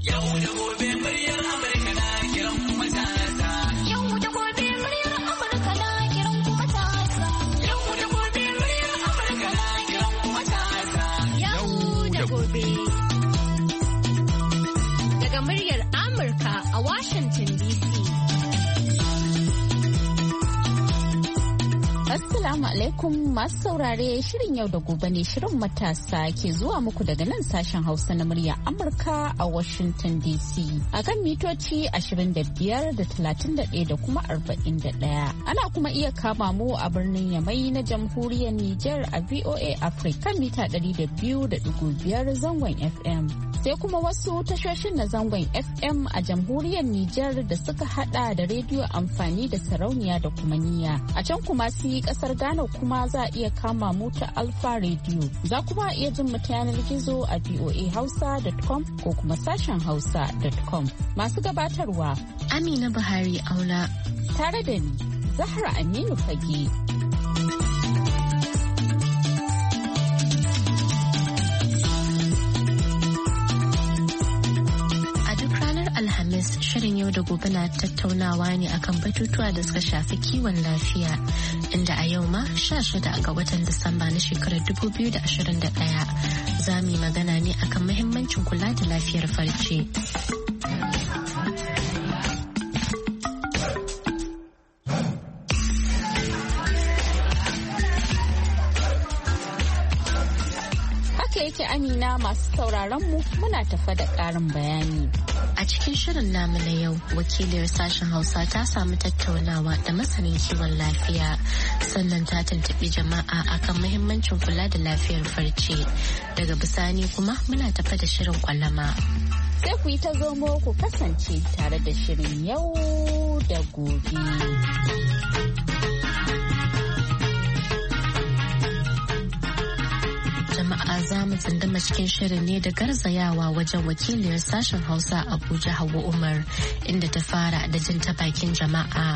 Yau da gobe muryar Amurka na kiran kuma matasa. Yau da gobe muryar Amurka na kiran kuma matasa. Yau da gobe muryar Amurka na kiran kuma matasa. Yau da gobe. Daga muryar Amurka a Washington DC. Assalamu alaikum masu saurare, shirin yau da gobe ne, shirin matasa ke zuwa muku daga nan sashen Hausa na murya Amurka a Washington DC. A kan mitoci 25 da 31 da kuma 41. Ana kuma iya kama mu a birnin Yamai na jamhuriyar Nijar a VOA Africa kan mita 200.5 zangon FM. Sai kuma wasu tashoshin na zangon FM a jamhuriyar Nijar da suka hada da rediyo amfani da sarauniya da kuma niyya. A can kuma su kasar Ghana kuma za a iya kama mu ta Alpha Radio. Za kuma iya jin mu ta yanar gizo a voahausa.com ko kuma sashen hausa.com. Masu gabatarwa Amina Buhari Aula tare da ni Zahra Aminu Fage. Alhamis, shirin yau da gobe na tattaunawa ne akan batutuwa da suka shafi kiwon lafiya, inda a yau ma 16 ga watan Disamba na shekarar 2021 za mu yi magana ne akan muhimmancin kula da lafiyar farce. Yake Amina, masu sauraron mu muna tafa da ƙarin bayani. A cikin shirin namu na yau, wakiliyar sashen Hausa ta samu tattaunawa da masanin kiwon lafiya, sannan ta tuntuɓi jama'a akan muhimmancin kula da lafiyar farce. Daga bisani kuma muna tafa da shirin kwalama. Sai ku yi ta zomo ku kasance tare da shirin yau da gobe. Jama'a za mu tsunduma cikin shirin ne da garzayawa wajen wakiliyar sashen Hausa Abuja Hauwa Umar, inda ta fara da jin ta bakin jama'a.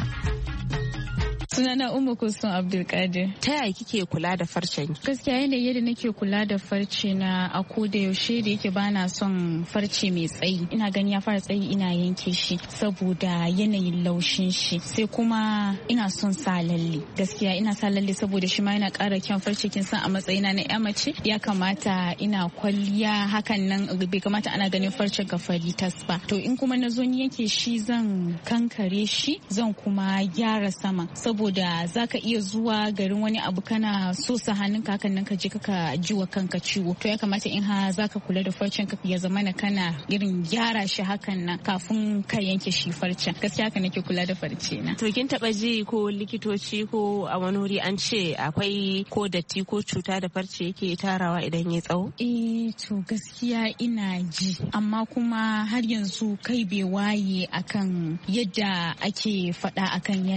Sunana Ummu Kulsum Abdulkadir. Ta yaya kike kula da farcen? Gaskiya yadda nake kula da farce na a koda yaushe da yake bana son farce mai tsayi. Ina gani ya fara tsayi ina yanke shi saboda yanayin laushin shi. Sai kuma ina son sa lalle. Gaskiya ina sa lalle saboda shi ma yana ƙara kyan farce, kin san a matsayina na ƴa mace ya kamata ina kwalliya, hakan nan bai kamata ana ganin farce ga fari tas ba. To in kuma na zo ni yanke shi zan kankare shi, zan kuma gyara sama saboda zaka iya zuwa garin wani abu kana so sa hannunka hakan nan ka je ka ji wa kanka ciwo. To ya kamata in ha zaka kula da farcen ka ya zama na kana irin gyara shi hakan nan kafin ka yanke shi farcen. Gaskiya haka nake kula da farce na. To kin taba ji ko likitoci ko a wani wuri an ce akwai ko datti ko cuta da farce yake tarawa idan ya tsawo? To gaskiya ina ji, amma kuma har yanzu kai bai waye akan yadda ake faɗa akan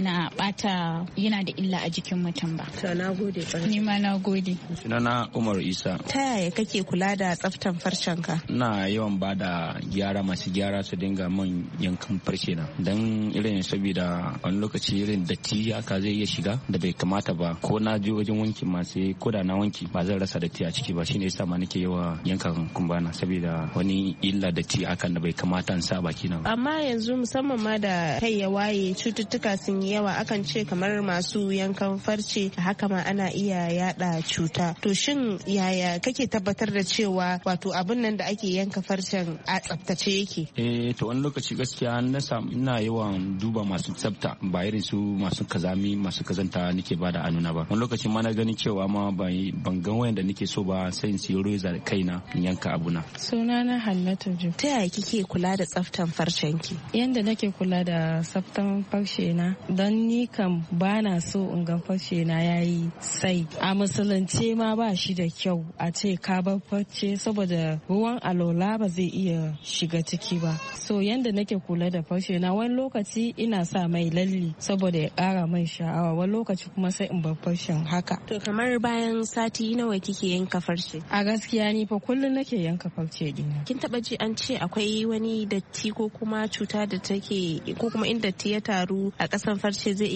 yana da illa a jikin mutum ba. To na gode. Ni ma na gode. Sunana Umar Isa. Ta yaya kake kula da tsaftan farcen ka? Ina yawan bada gyara, masu gyara su dinga man yankan farce na. Dan irin saboda wani lokaci irin datti haka zai iya shiga da bai kamata ba. Ko na je wajen wanki ma sai ko da na wanki ba zan rasa datti a ciki ba. Shine yasa ma nake yawa yankan kumbana saboda wani illa datti akan da bai kamata in sa baki na. Amma yanzu musamman ma da kai ya waye, cututtuka sun yi yawa, akan ce kamar masu yankan farce haka ma ana iya yada cuta. To shin yaya kake tabbatar da cewa wato abin nan da ake yanka farcen a tsaftace yake? To wani lokaci gaskiya ina yawan duba masu tsafta, ba irin su masu kazami masu kazanta nake bada anuna ba. Wani lokaci ma na gani cewa ma ban ga wayan da nake so ba, sai in siyo reza kaina in yanka abuna. Sunana Hannatu Ju. Ta yaya kike kula da tsaftan farcen ki? Yanda nake kula da tsaftan farce na, don ni kam bana so in ga farce na yayi sai. A musulunce ma ba shi da kyau a ce ka bar farce saboda ruwan alola ba zai iya shiga ciki ba. So yanda nake kula da farce na, wani lokaci ina sa mai lalle saboda ya kara mai sha'awa, wani lokaci kuma sai in bar farcen haka. To kamar bayan sati nawa kike yanka farce? A gaskiya ni fa kullum nake yanka farce dina. Kin taba ji an ce akwai wani datti ko kuma cuta da take ko kuma in datti ya taru a kasan farce zai iya yada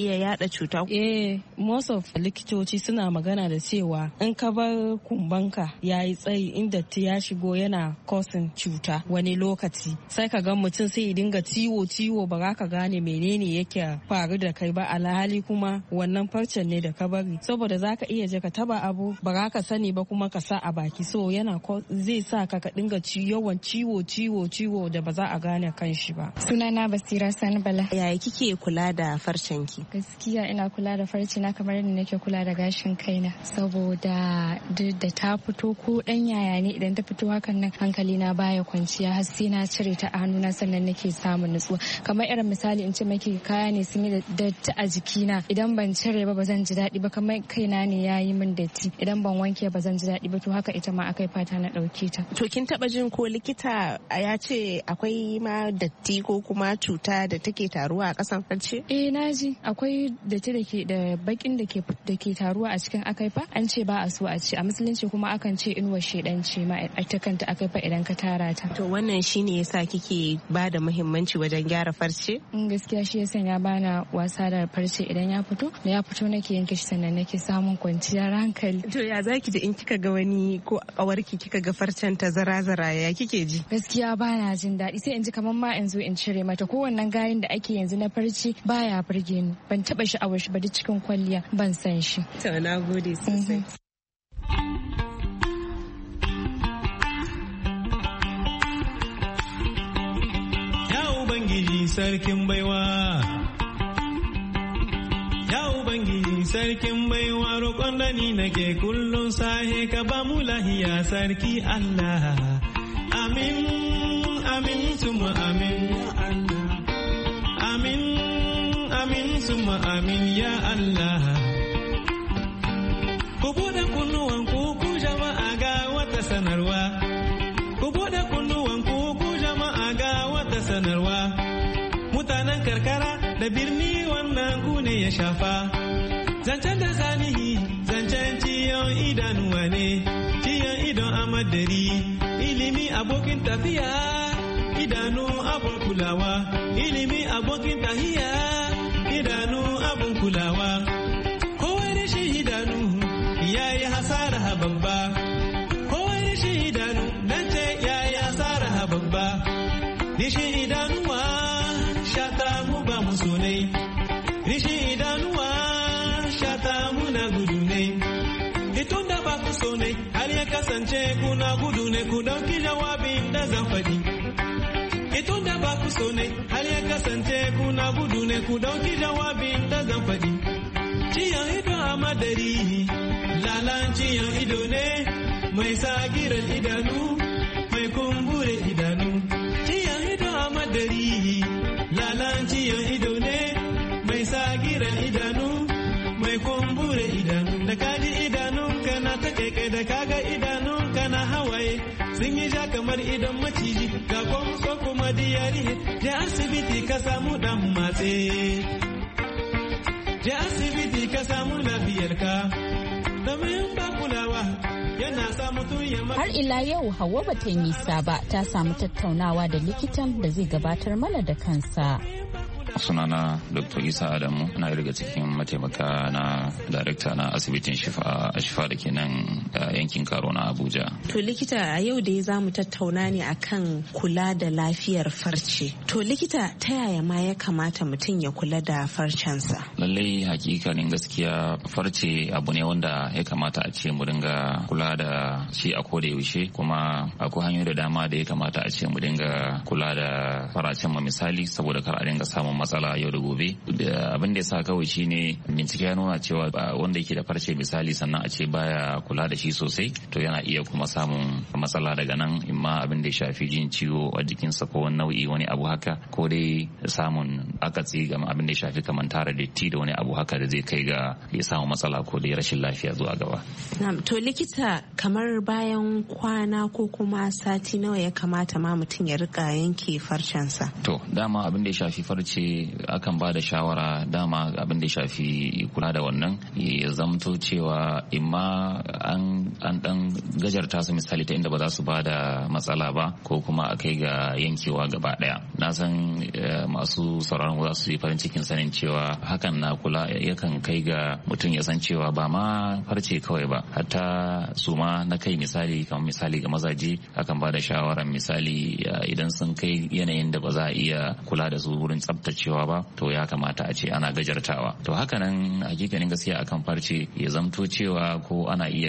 yada cuta? Most of likitoci suna magana da cewa in ka bar kumbanka yayi tsayi in datti ya shigo yana causing cuta wani lokaci sai ka ga mutum sai ya dinga ciwo ba za ka gane menene yake faru da kai ba, alhali kuma wannan farcen ne da ka bari, saboda za ka iya je ka taba abu ba za ka sani ba kuma ka sa a baki, so yana zai sa ka dinga yawan ciwo da ba za a gane kan shi ba. Sunana Basira Sani Bala. Yaya kike kula da farcen ki? Gaskiya ina kula da farce na kamar yadda nake kula da gashin kaina, saboda duk da ta fito ko dan yaya ne idan ta fito hakan nan hankali na baya kwanciya har sai na cire ta a hannuna sannan nake samun nutsuwa. Kamar irin misali in ce maki kaya ne sun yi datti a jikina, idan ban cire ba zan ji daɗi ba, kamar kaina ne ya yi min datti idan ban wanke ba zan ji daɗi ba, to haka ita ma akai fata na ɗauke ta. To kin taba jin ko likita ya ce akwai ma datti ko kuma cuta da take taruwa a kasan farce? Na ji akwai datti da bakin da ke taruwa a cikin akaifa, an ce ba a so a ci, a musulunci kuma akan ce inuwar shedan ce ma ita kanta akaifa idan ka tara ta. To wannan shine yasa kike ba da muhimmanci wajen gyara farce? Gaskiya shi yasa ya bana wasa da farce, idan ya fito nake yanke shi sannan nake samun kwanciyar hankali. To ya zaki da in kika ga wani ko kawarki kika ga farcen ta zara ya kike ji? Gaskiya bana jin daɗi, sai in ji kamar ma in zo in cire mata. Ko wannan gayin da ake yanzu na farce baya burge ni, ban taba sha'awar shi ba duk cikin kwalliya ban san shi. To na gode sosai. Ya Ubangiji sarkin baiwa, ya Ubangiji sarkin baiwa, roƙon da ni nake kullum sahe ka ba mu lahiya sarki Allah. Amin, amin, suma amin, ya Allah. Amin, amin, suma amin, ya Allah. Ku buɗe kunnuwan ku jama'a ga wata sanarwa. Ku buɗe kunnuwan ku jama'a ga wata sanarwa. Mutanen karkara da birni wannan ku ne ya shafa. Zancen da zanihi, zancen ciyon idanuwa ne, ciyon idon amadari. Ilimi abokin tafiya, idanu abun kulawa. Ilimi abokin tahiya, idanu abun kulawa. Kowai rashin idanu ya yi hasara babba. Kowai rashin idanu nan ce ya yi hasara babba. Rashin idanuwa shata mu ba mu so ne. Rashin idanuwa shata mu na gudu ne. Itun da ba ku so ne, har ya kasance kuna gudu ne, ku dauki jawabin da zan faɗi. Itun da ba ku so ne, har ya kasance kuna gudu ne, ku dauki jawabin da zan faɗi. Ciyon ido a madari, lalan ciyon ido ne, mai sagiran idanu, mai kumbure idanu. Ciyon ido a madari, lalan ciyon ido ne, mai sagiran idanu, mai kumbure idanu. Da kaji idanunka na ta kai da kaga idanunka na hawaye sun yi ja kamar idon maciji ga kwamso kuma diyari. Je asibiti ka samu dan matse, je asibiti ka samu lafiyarka domin ba kulawa yana sa mutum ya har ila yau Hauwa bata yi nisa ba, ta samu tattaunawa da likitan da zai gabatar mana da kansa. Sunana Dr. Isa Adamu, na daga cikin mataimaka na darekta na asibitin Shifa da ke nan yankin Karo na Abuja. To likita, a yau dai za mu tattauna ne akan kula da lafiyar farce. To likita, ta yaya ma ya kamata mutum ya kula da farcensa? Lallai hakikanin gaskiya farce abu ne wanda ya kamata a ce mu dinga kula da shi a koda yaushe, kuma akwai hanyoyi da dama da ya kamata a ce mu dinga kula da faracen mu, misali saboda kar a dinga samun matsala yau da gobe. Abin da ya sa kawai shine bincike ya nuna cewa wanda yake da farce misali sannan a ce baya kula da shi sosai, to yana iya kuma samun matsala daga nan, imma abin da ya shafi jin ciwo a jikinsa ko wani nau'i wani abu haka, ko dai samun akatsi ga abin da ya shafi kamar tara datti da wani abu haka da zai kai ga ya samu matsala ko dai rashin lafiya zuwa gaba. To likita, kamar bayan kwana ko kuma sati nawa ya kamata ma mutum ya rika yanke farcensa? To dama abin da ya shafi farce akan ba da shawara dama abin da shafi kula da wannan ya zamto cewa imma an dan gajarta su misali ta inda ba za su ba da matsala ba ko kuma a kai ga yankewa gaba daya. Na san masu sauraron za su yi farin cikin sanin cewa hakan na kula yakan kai ga mutum ya san cewa ba ma farce kawai ba, hatta su ma na kai misali kamar misali ga mazaje akan ba da shawaran misali idan sun kai yanayin da ba za a iya kula da su wurin tsabtacewa ba to ya kamata a ce ana gajartawa. To haka nan hakikanin gaskiya akan farce ya zamto cewa ko ana iya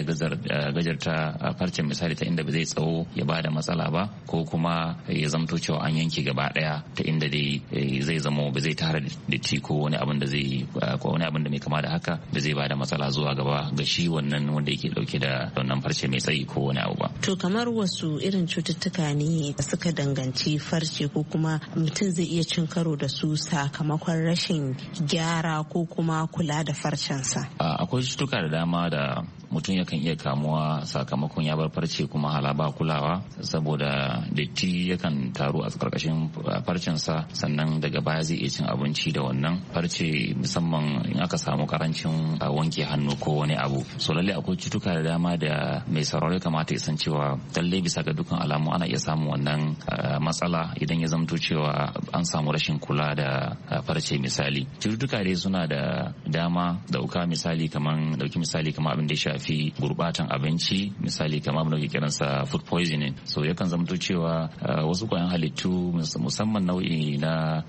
gajarta farcen misali ta inda ba zai tsawo ya ba da matsala ba, ko kuma ya zamto cewa an yanke gaba daya ta inda dai zai zamo ba zai tara da ci ko wani abin da zai ko wani abin da mai kama da haka da zai ba da matsala zuwa gaba ga shi wannan wanda yake dauke da wannan farce mai tsayi ko wani abu ba. To kamar wasu irin cututtuka ne suka danganci farce ko kuma mutum zai iya cin karo da su sakamakon rashin gyara ko kuma kula da farcensa? Akwai cututtuka da dama da mutum yakan iya kamuwa sakamakon ya bar farce kuma hala ba kulawa, saboda datti yakan taru a karkashin farcensa, sannan daga baya zai iya cin abinci da wannan farce, musamman in aka samu karancin wanke hannu ko wani abu. So lalle akwai cutuka da dama da mai sauraro kamata ya san cewa lalle bisa ga dukkan alamu ana iya samun wannan matsala idan ya zamto cewa an samu rashin kula da farce. Misali cututtuka dai suna da dama, dauki misali kamar abin da ya shafi gurbatan abinci, misali kamar abin da ke kiransa food poisoning. So yakan zamto cewa wasu kwayan halittu musamman nau'i na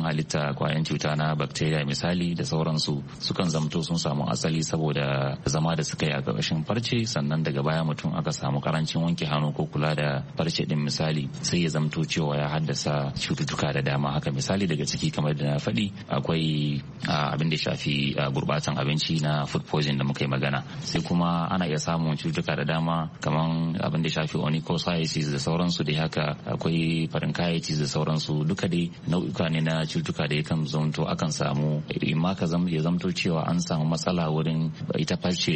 kwayan cuta na bacteria misali da sauransu sukan zamto sun samu asali saboda zama da suka yi a ƙarƙashin farce, sannan daga baya mutum aka samu karancin wanke hannu ko kula da farce din misali sai ya zamto cewa ya haddasa cututtuka da dama. Haka misali daga ciki kamar da na faɗi akwai abin da shafi gurbatan abinci na food poisoning da muka yi magana, sai kuma ana iya samun cututtuka da dama kamar abin da shafi onychosiasis da sauransu da haka akwai pharyngitis da sauransu, duka dai nau'uka ne na cututtuka da yakan zamto akan samu imma ya zamto cewa an samu matsala wurin ita farce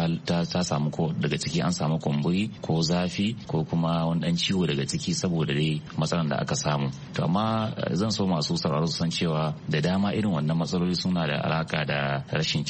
ta samu ko daga ciki an samu kumburi ko zafi ko kuma wani dan ciwo daga ciki saboda dai matsalan da aka samu. To amma zan so masu sauraro su san cewa da dama irin wannan matsaloli suna da alaka da rashin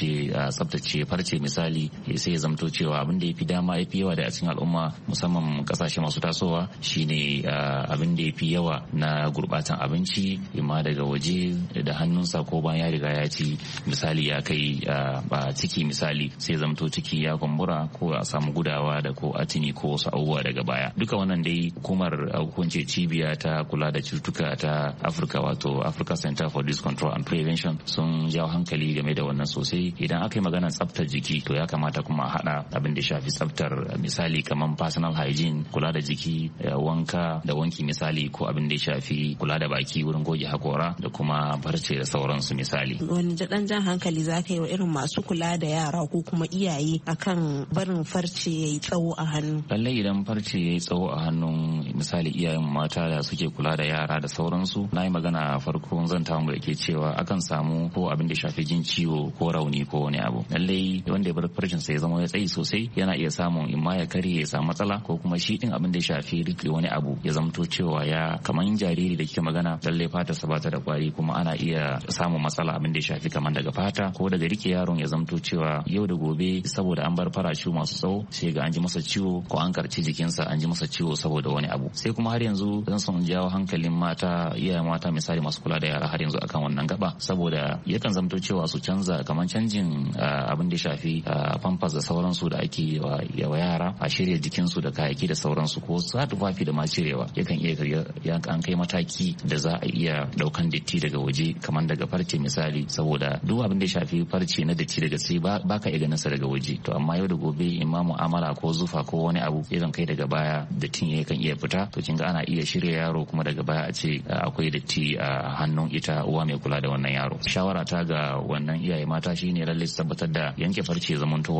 tsaftace farce misali, sai ya zamto cewa abin da yafi yawa da a cikin al'umma musamman kasashe masu tasowa shine abin da yafi yawa na gurbatan abinci imma daga waje da hannunsa ko bayan ya riga ya ci, misali ya kai ciki misali sai zamto ciki ya kumbura ko a samu gudawa da ko atini ko wasu abubuwa daga baya. Duka wannan dai hukumar hukunce cibiya ta kula da cututtuka ta Afirka wato Africa Center for Disease Control and Prevention sun jawo hankali game da wannan sosai. Idan aka yi maganar tsaftar jiki to ya kamata kuma a hada abin da shafi tsaftar misali kamar personal hygiene, kula da jiki, wanka da wanki misali, ko abin da ya shafi kula da baki wurin goge hakora da kuma farce da sauransu misali. Wani dan jan hankali za ka yi wa irin masu kula da yara ko kuma iyaye akan barin farce ya yi tsawo a hannu? Lallai idan farce ya yi tsawo a hannun misali iyayen mata da suke kula da yara da sauransu, na yi magana farko zan ta da ke cewa akan samu ko abin da shafi jin ciwo ko rauni ko wani abu. Lallai wanda ya bar farcin sa ya zama ya tsayi sosai yana iya samun imma ya karye ya samu matsala, ko kuma shi din abin da ya shafi rike wani abu ya zamto cewa ya kamar jariri da kike magana lallai fata sa bata da kwari, kuma ana iya samun matsala abin da ya shafi kamar daga fata ko daga rike yaron ya zamto cewa yau da gobe saboda an bar farashi masu tsawo sai ga an ji masa ciwo ko an karci jikinsa an ji masa ciwo saboda wani abu. Sai kuma har yanzu zan son jawo hankalin mata, iyayen mata misali masu kula da yara har yanzu akan wannan gaba, saboda yakan zamto cewa su canza kamar canjin abin da ya shafi pampers da sauransu da ake wa yara, a shirya jikinsu da kayayyaki da sauransu, ko sa tufafi da ma cirewa yakan iya an kai mataki da za a iya daukan datti daga waje kamar daga farce misali, saboda duk abin da ya shafi farce na datti daga sai baka iya ganin sa daga waje. To amma yau da gobe in ma mu'amala ko zufa ko wani abu yakan kai daga baya dattin yakan iya fita, to kin ga ana iya shirya yaro kuma daga baya a ce akwai datti a hannun ita uwa mai kula da wannan yaro. Shawara ta ga wannan iyaye mata shine lalle su tabbatar da yanke farce zamanto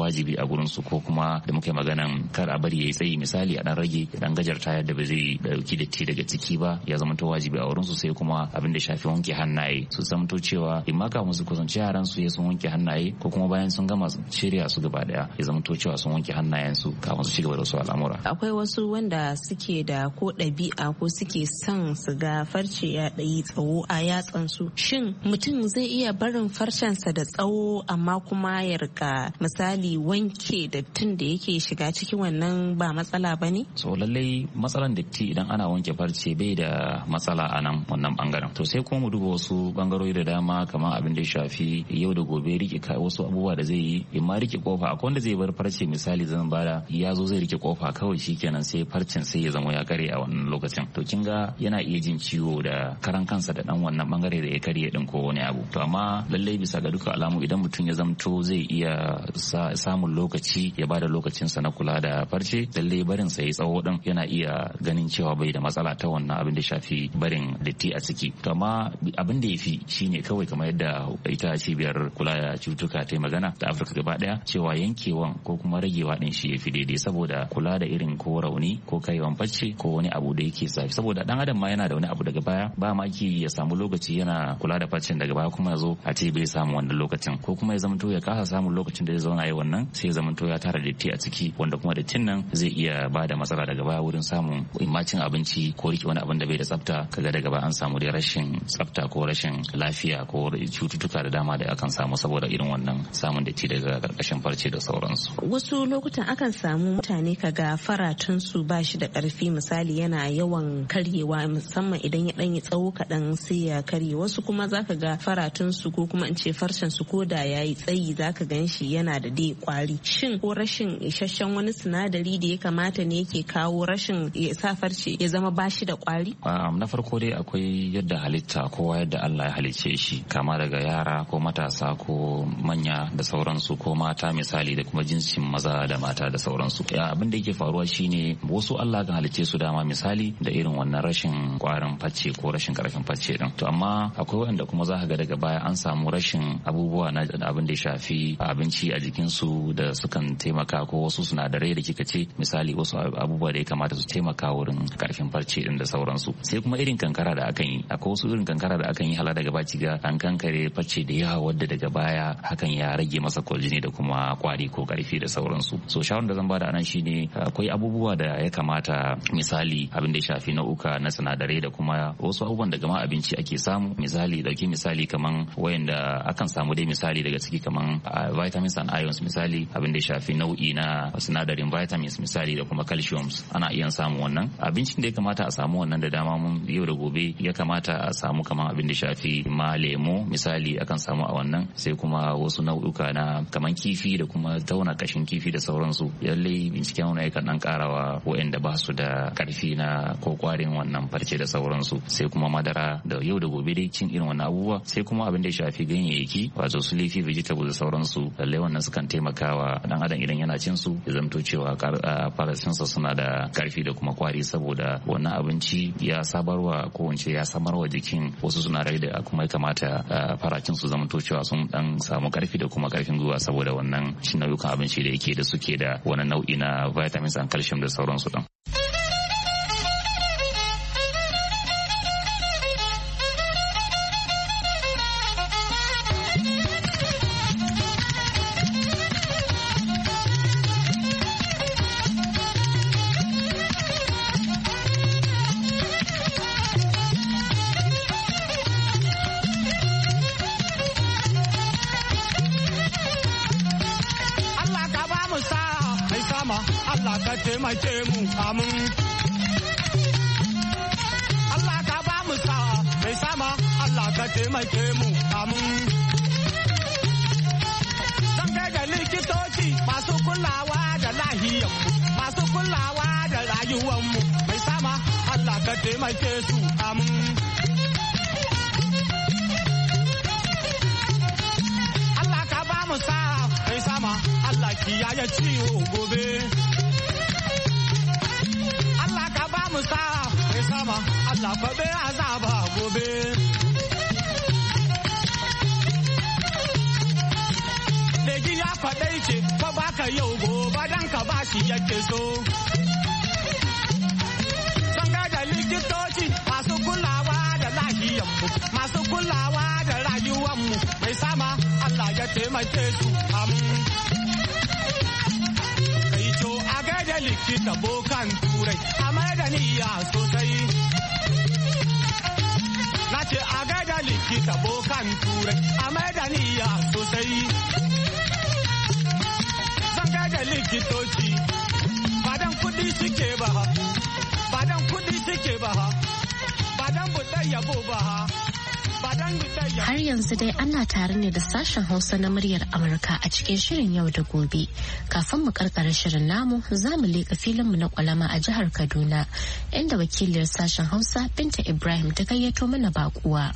wajibi a gurin su, ko kuma da muke maganan kar a bari yayi tsayi misali a dan rage dan gajarta yadda ba zai dauki datti daga ciki ba, ya zama to wajibi a wurin su. Sai kuma abin da shafi wanke hannaye, su zamto cewa in ma kafin su kusanci yaran su ya sun wanke hannaye, ko kuma bayan sun gama shirya su gaba daya ya zama to cewa sun wanke hannayen su kafin su cigaba da wasu al'amura. Akwai wasu wanda suke da ko ɗabi'a ko suke son su ga farce ya ɗayi tsawo a yatsan su. Shin mutum zai iya barin farcensa da tsawo amma kuma ya rika misali wanke dattin da yake shiga cikin wannan ba matsala bane? So lallai matsalan datti idan ana wanke farce bai da matsala a nan wannan bangaren. To sai kuma mu duba wasu bangarori da dama kamar abin da ya shafi yau da gobe rike wasu abubuwa da zai yi, in ma rike kofa. Akwai wanda zai bar farce misali zan bada ya zo zai rike kofa kawai shikenan sai farcen sai ya zama ya kare a wannan lokacin. To kin ga yana iya jin ciwo da karan kansa da dan wannan bangare da ya karye din ko wani abu. To amma lallai bisa ga duka alamu idan mutum ya zamto zai iya samun lokaci ya bada lokacinsa na kula da farce, lallai barin sa ya tsawo din yana iya ganin cewa bai da matsala ta wannan abin da shafi barin datti a ciki. To amma abin da yafi shine kawai kamar yadda ita cibiyar kula da cututtuka ta magana da Afirka gaba daya cewa yankewan ko kuma ragewa din shi yafi daidai, saboda kula da irin ko rauni ko kaiwan farce ko wani abu da yake zafi. Saboda dan adam ma yana da wani abu daga baya, ba ma ki ya samu lokaci yana kula da farcen daga baya kuma ya zo a ce bai samu wannan lokacin, ko kuma ya zamanto ya kasa samun lokacin da zai zauna yi wannan, sai ya zamanto ya tara datti a ciki, wanda kuma dattin nan zai iya ba da matsala daga baya wurin samun cin abinci ko rike wani abin da bai da tsafta. Kaga daga baya an samu dai rashin tsafta ko rashin lafiya ko cututtuka da dama da akan samu saboda irin wannan samun datti daga karkashin farce da sauransu. Wasu lokutan akan samu mutane kaga faratun su ba shi da karfi, misali yana yawan karyewa musamman idan ya dan yi tsawo kaɗan sai ya karye. Wasu kuma zaka ga faratun su ko kuma in ce farcen su ko da yayi tsayi zaka gan shi yana da dai kwari. Shin ko rashin isasshen wani sinadari da ya kamata ne yake kawo rashin ya sa farce ya zama bashi da kwari? Na farko dai akwai yadda halitta kowa yadda Allah ya halicce shi, kama daga yara ko matasa ko manya da sauransu, ko mata misali da kuma jinsin maza da mata da sauransu. Abin da yake faruwa shine wasu Allah kan halicce su dama misali da irin wannan rashin kwarin farce ko rashin karfin farce din. To amma akwai wanda kuma za ka ga daga baya an samu rashin abubuwa na abin da ya shafi abinci a jikinsu da sukan taimaka, ko wasu sinadarai da kika ce misali wasu abubuwa da ya kamata su taimaka wurin karfin farce din da sauransu. Sai kuma irin kankara da akan yi, akwai wasu irin kankara da akan yi hala daga baki ga an kankare farce da yawa wadda daga baya hakan ya rage masa kwaljini da kuma kwari ko karfi da sauransu. So shawarar da zan bada anan shine akwai abubuwa da ya kamata misali abin da ya shafi nau'uka na sinadarai da kuma wasu abubuwan daga ma abinci ake samu, misali dauki misali kaman wayanda akan samu dai misali daga ciki kaman vitamins and ions, misali abin da ya shafi nau'i na sinadarin vitamins misali da kuma calciums ana iya samu wannan. Abincin da ya kamata a samu wannan da dama mun yau da gobe ya kamata a samu kaman abin da shafi ma lemo misali akan samu a wannan. Sai kuma wasu nau'uka na kaman kifi da kuma tauna kashin kifi da sauransu, yalle binciken wannan yakan dan karawa wayanda ba su da karfi na ko kwarin wannan farce da sauransu. Sai kuma madara da yau da gobe dai cin irin wannan abubuwa. Sai kuma abin da ya shafi ganyayyaki wato su leafy vegetables da sauransu, lalle wannan sukan taimakawa dan adam idan yana cin su ya zamto cewa faracinsa suna da karfi da kuma kwari, saboda wannan abinci ya sabarwa ko wance ya samarwa jikin wasu sinadarai da kuma ya kamata faracin su zamto cewa sun dan samu karfi da kuma karfin gwiwa, saboda wannan cin nau'ukan abinci da yake da suke da wani nau'i na vitamins and calcium da sauransu din. taimake mu amin. Allah ka ba mu sa'a mai sama Allah ka taimake mu amin. Zan da likitoci masu kulawa da lahiyar masu kulawa da rayuwar mu mai sama Allah ka taimake su amin. Allah ka ba mu sa'a mai sama Allah kiyaye ciwo gobe. Musa mai sama Allah kwabe azaba gobe. Legi ya faɗai ce fa baka yau gobe dan ka bashi yake so. Sanga da likitoci masu kulawa da lahiyanmu, masu kulawa da rayuwanmu mai sama Allah ya taimake su kai to a gaida likita bokan turai a mai da niyya sosai. Na ce a gaida likita bokan turai a mai da niyya sosai. Zan gaida likitoci badan kudi suke ba ha, badan kudi suke ba ha, badan buɗe yabo ba ha. Har yanzu dai ana tare ne da sashen Hausa na muryar Amurka a cikin shirin yau da gobe. Kafin mu karkara shirin namu za mu leƙa filinmu na kwalama a jihar Kaduna inda wakiliyar sashen Hausa Binta Ibrahim ta gayyato mana bakuwa.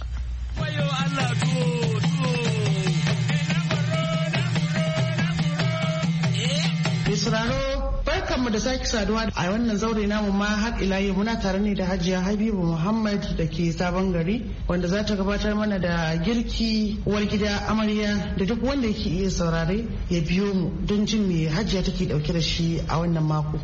Barkanmu da sake saduwa a wannan zaure namu ma har ila yau muna tare ne da Hajiya Habibu Muhammad da ke Sabon Gari wanda za ta gabatar mana da girki uwar gida amarya da duk wanda yake iya saurare ya biyo mu don jin me Hajiya take dauke da shi a wannan mako.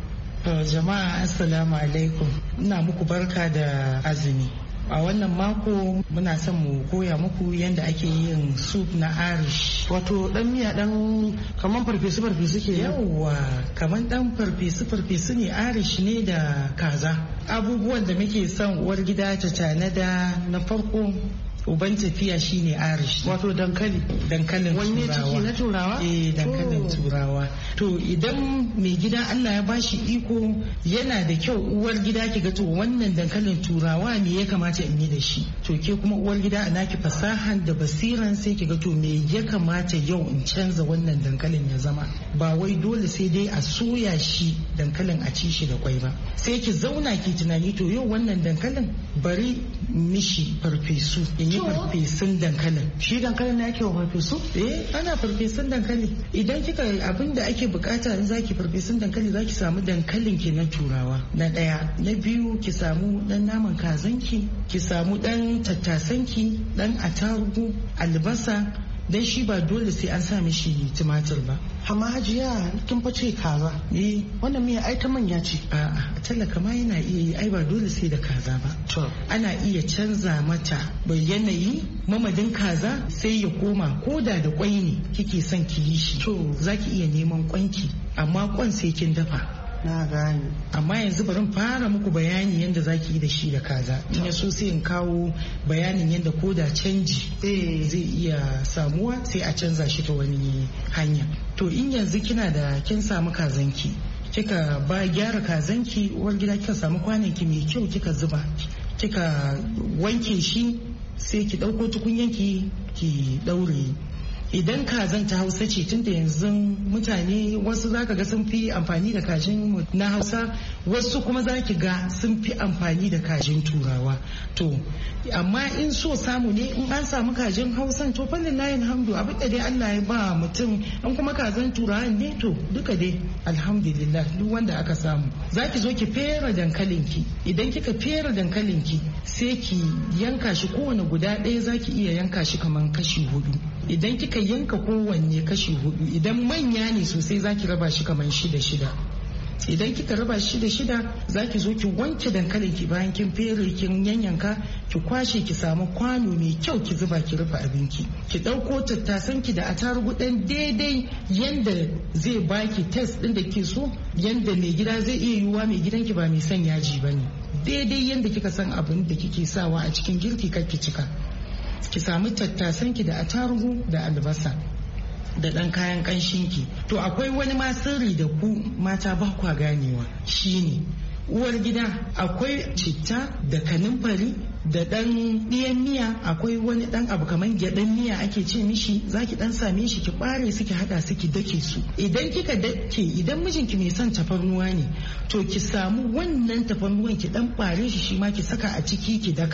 Jama'a assalamu alaikum, ina muku barka da azumi. A wannan mako muna son mu koya muku yadda ake yin soup na Irish. Wato dan miya dan kaman farfesu ke. Yawwa, kaman dan farfesu ne Irish ne da kaza. Abubuwan da muke son uwar gida ta tanada na farko uban tafiya shine Irish. Wato dankalin turawa. Wanne ciki na turawa? Dankalin turawa. To idan mai gida Allah ya bashi iko yana da kyau uwar gida ki ga to wannan dankalin turawa me ya kamata in yi da shi. To ke kuma uwar gida a naki fasahan da basiran sai ki ga to me ya kamata yau in canza wannan dankalin ya zama. Ba wai dole sai dai a soya shi dankalin a ci shi da kwai ba. Sai ki zauna ki tunani to yau wannan dankalin bari mishi farfesu. In yi farfesun dankalin. Shi dankalin na yake wa farfesu? Ana farfesun dankali. Idan kika abin da ake bukata in zaki farfesun dankali zaki samu dankalin ki na turawa na daya. Na biyu ki samu dan naman kazanki, ki samu dan tattasanki, dan attarugu, albasa, dan shi ba dole sai an sa mishi tumatir ba. Amma Hajiya kin fice kaza. Wannan miya ai ta manya ce. A'a, talaka ma yana iya yi, ai ba dole sai da kaza ba. Ana iya canza mata bai yanayi mamadin kaza sai ya koma koda da kwai ne kike son ki yi shi. Zaki iya neman kwanki amma kwan sai kin dafa. Na gane. Amma yanzu bari fara muku bayani yadda zaki yi da shi da kaza. In ya so sai in kawo bayanin yadda koda canji zai iya samuwa sai a canza shi ta wani hanya. To in yanzu kin samu kazanki, kika gyara kazanki uwar gida, kika samu kwananki mai kyau kika zuba, kika wanke shi sai ki dauko tukunyanki ki daure. Idan kazan ta Hausa ce, tunda yanzu mutane wasu zaka ga sun fi amfani da kajin na Hausa, wasu kuma zaki ga sun fi amfani da kajin turawa. To amma in so samu ne in an samu kajin Hausan to fannin layin hamdu abin da dai Allah ya ba mutum, in kuma kazan turawan ne to duka dai alhamdulillah duk wanda aka samu. Zaki zo ki fere dankalinki. Idan kika fere dankalinki sai ki yanka shi kowane guda ɗaya, zaki iya yanka shi kaman kashi 4. Idan kika yanka kowanne kashi 4, idan manya ne sosai zaki raba shi kaman 6. Idan kika raba shi 6 zaki zo ki wanke dankalin ki bayan kin fere kin yanyanka, ki kwashe ki samu kwano mai kyau ki zuba ki rufe abinki. Ki dauko tattasan ki da attarugu dan daidai yanda zai baki test din da ke so, yanda mai gida zai iya yiwuwa mai gidanki ba mai son yaji bane. Daidai yanda kika san abin da kike sawa a cikin girki kar ki cika. Ki samu tattasanki da attarugu da albasa da ɗan kayan ƙanshinki. To akwai wani ma sirri da ku mata ba kwa ganewa, shine uwar gida akwai citta da kanumfari da ɗan ɗiyan miya, akwai wani ɗan abu kamar gyaɗan miya ake ce mishi, zaki ɗan same shi ki ɓare su ki haɗa su ki dake su. Idan kika dake, idan mijinki mai son tafarnuwa ne to ki samu wannan tafarnuwan ki ɗan ɓare shi ma ki saka a ciki ki daka.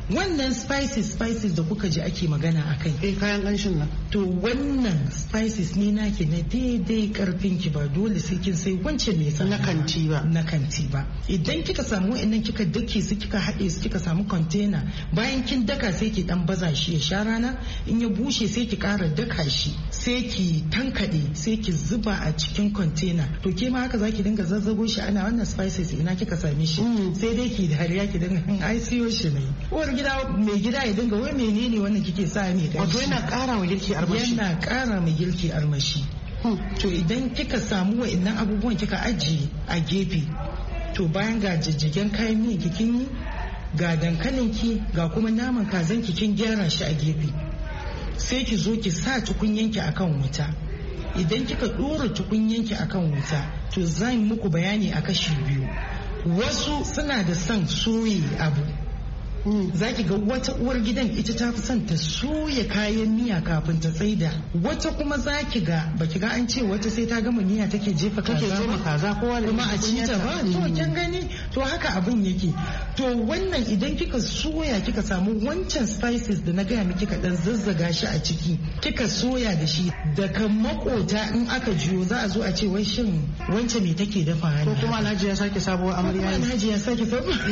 wannan spices da kuka ji ake magana a kai kayan ƙanshin nan to wannan spices ne naki na daidai karfin ki ba dole sai kin sai wancan mai tsada na kanti ba idan kika samu wa'annan kika dake su kika haɗe su kika samu container bayan kin daka sai ki dan baza shi ya sha rana in ya bushe sai ki ƙara daka shi sai ki tankade sai ki zuba a cikin container to ke ma haka zaki dinga zazzago shi ana wannan spices ina kika same shi sai dai ki dariya ki dinga ai siyo shi ne uwar gida mai gida ya dinga wai menene wannan kike sa ne wato yana ƙara wa girki armashi yana ƙara mai girki armashi to idan kika samu wa'annan abubuwan kika ajiye a gefe to bayan ga jijjigen kayan miyan kikin yi ga dankalin ki ga kuma naman kazan kin gyara shi a gefe sai ki zo ki sa tukunyanki akan wuta idan kika dora tukunyanki akan wuta to zan muku bayani a kashi biyu wasu suna da son soye abu za ki ga wata uwar gidan ita ta fi son ta soya kayan miya kafin ta tsaida wata kuma za ki ga baki ga an ce wata sai ta gama miya take jefa kaza kowa da kuma a ci ta ba to kin gani to haka abin yake to wannan idan kika soya kika samu wancan spices da na gaya miki kaɗan zazzaga shi a ciki kika soya da shi daga makota in aka jiyo za a zo a ce wai shin wance me take dafa ko kuma Alhaji ya sake sabuwar amarya Alhaji ya sake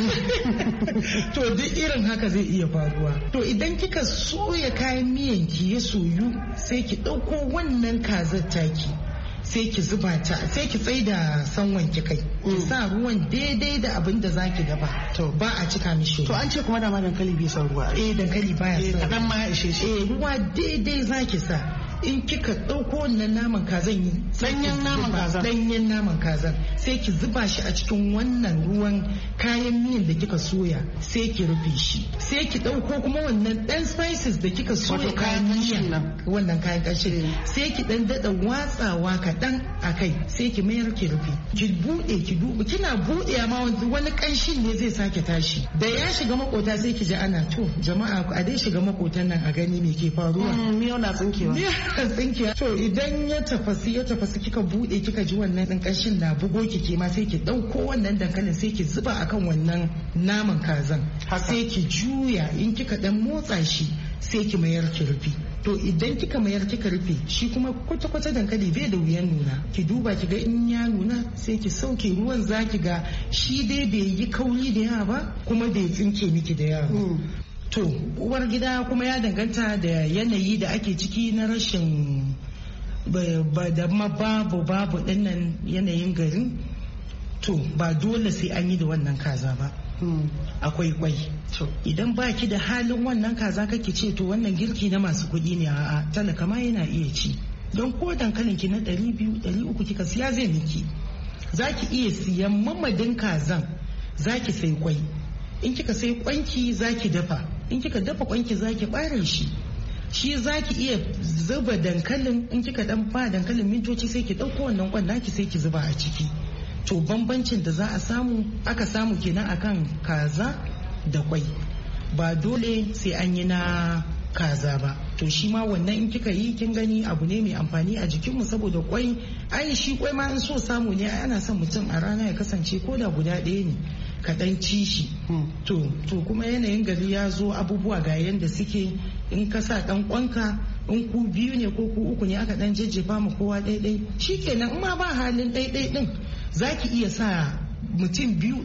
to duk irin haka zai iya faruwa to idan kika soya kayan miyan ki ya soyu sai ki ɗauko wannan kazar taki sai ki zuba ta sai ki tsaida sanwan ki kai ki sa ruwan daidai da abin da zaki dafa to ba a cika mishi to an ce kuma da ma dankali bai son ruwa dankali baya son kadan ma ya ishe shi ruwa daidai zaki sa in kika ɗauko wannan naman kazan yi ɗanyen naman kazan sai ki zuba shi a cikin wannan ruwan kayan miyan da kika soya sai ki rufe shi sai ki ɗauko kuma wannan ɗan spices da kika soya kayan miyan wannan kayan ƙanshin sai ki ɗan daɗa watsawa kaɗan a kai sai ki mayar ki rufe ki buɗe ki duba kina buɗe ma wani ƙanshin ne zai sake tashi da ya shiga makota sai ki ji ana to jama'a a dai shiga makotan nan a gani me ke faruwa miyau na tsinkewa tsinkiya to idan ya tafasi kika bude kika ji wannan din kanshin na bugo ki ke ma sai ki dauko wannan dankalin sai ki zuba akan wannan naman kazan sai ki juya in kika dan motsa shi sai ki mayar ki rufe to idan kika mayar kika rufe shi kuma kwata-kwata dankali bai da wuyan nuna ki duba ki ga in ya nuna sai ki sauke ruwan zaki ga shi dai bai yi kauri da yawa ba kuma bai tsinke miki da yawa to uwar gida kuma ya danganta da yanayi da ake ciki na rashin da babu dinnan yanayin garin to ba dole sai an yi da wannan kaza ba akwai kwai idan baki da halin wannan kaza kake ce to wannan girki na masu kuɗi ne a talaka ma yana iya ci don ko dankalin ki na 200-300 kika siya zai miki zaki iya siyan mamadin kazan zaki sai kwai in kika sai kwanki zaki dafa in kika dafa kwanki zaki bare shi zaki iya zuba dankalin in kika dan ba dankalin mintoci sai ki dauko wannan kwan naki sai ki zuba a ciki to bambancin da za a samu aka samu kenan akan kaza da kwai ba dole sai an yi na kaza ba to shi ma wannan in kika yi kin gani abu ne mai amfani a jikinmu saboda kwai ai shi kwai ma in so samu ne ana son mutum a rana ya kasance ko da guda ɗaya ne kaɗan ci shi to kuma yanayin gari ya zo abubuwa ga yanda suke in ka sa ɗan kwanka in ku biyu ne ko ku uku ne aka ɗan jejjefa ma kowa ɗaiɗai shikenan in ma ba halin ɗaiɗai ɗin zaki iya sa mutum biyu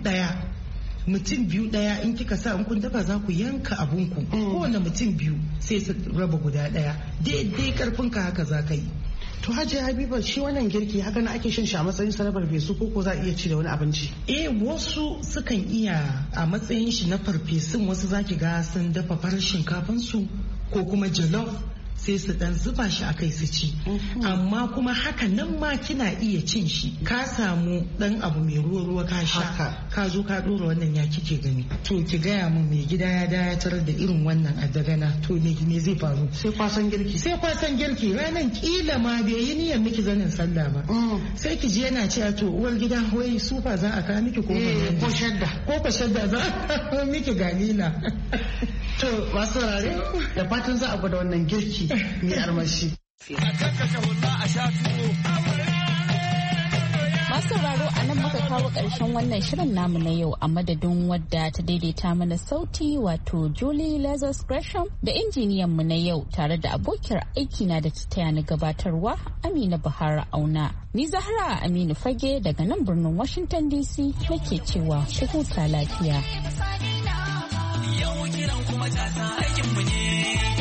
ɗaya in kika sa in kun dafa za ku yanka abunku kowane mutum biyu sai su raba guda ɗaya daidai karfinka haka za ka yi. To Hajiya Habiba shi wannan girki haka na ake shan shi a matsayin sarabar fesu ko za a iya ci da wani abinci? Wasu sukan iya a matsayin shi na farfesun wasu zaki ga sun dafa farar shinkafan su ko kuma jollof sai su dan zuba shi a kai su ci amma kuma haka nan ma kina iya cin shi ka samu dan abu mai ruwa ka sha ka zo ka dora wannan ya kike gani to ki gaya mun mai gida ya dayatar da irin wannan addagana to me zai faru sai kwasan girki ranan kila ma bai yi niyyar miki zanin sallah ba sai ki ji yana cewa to uwar gida wai sufa za a kawo miki ko shadda za a miki galila to masu rare da fatan za a gwada wannan girki mai armashi. Masu sauraro a nan muka kawo ƙarshen wannan shirin namu na yau a madadin wadda ta daidaita mana sauti wato Julie Lazarus Gresham da injiniyan mu na yau tare da abokiyar aiki na da ta taya ni gabatarwa Amina Bahara Auna. Ni Zahra Aminu Fage daga nan birnin Washington DC nake cewa ku huta lafiya. Yau kiran kuma ta aikin mu ne.